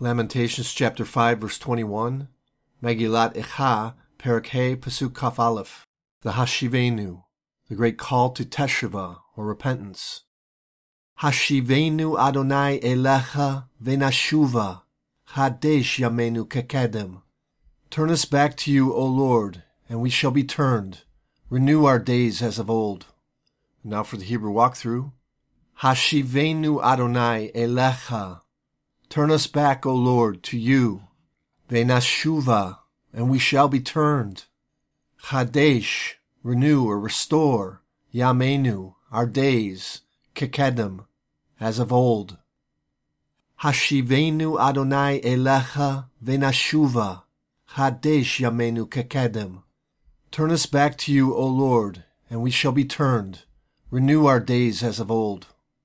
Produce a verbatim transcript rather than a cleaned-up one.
Lamentations chapter five, verse twenty-one. Megillat Echa, Perek He, Pasuk Kaf Aleph. The Hashivenu, the great call to Teshuvah, or repentance. Hashivenu Adonai Elecha Venashuva, Chadesh Yamenu Kekedem. Turn us back to you, O Lord, and we shall be turned. Renew our days as of old. Now for the Hebrew walkthrough. Hashivenu Adonai Elecha. Turn us back, O Lord, to you. Venashuva, and we shall be turned. Chadesh, renew or restore. Yamenu, our days. Kekedem, as of old. Hashivenu Adonai Elecha Venashuva, Chadesh Yamenu Kekedem. Turn us back to you, O Lord, and we shall be turned. Renew our days as of old.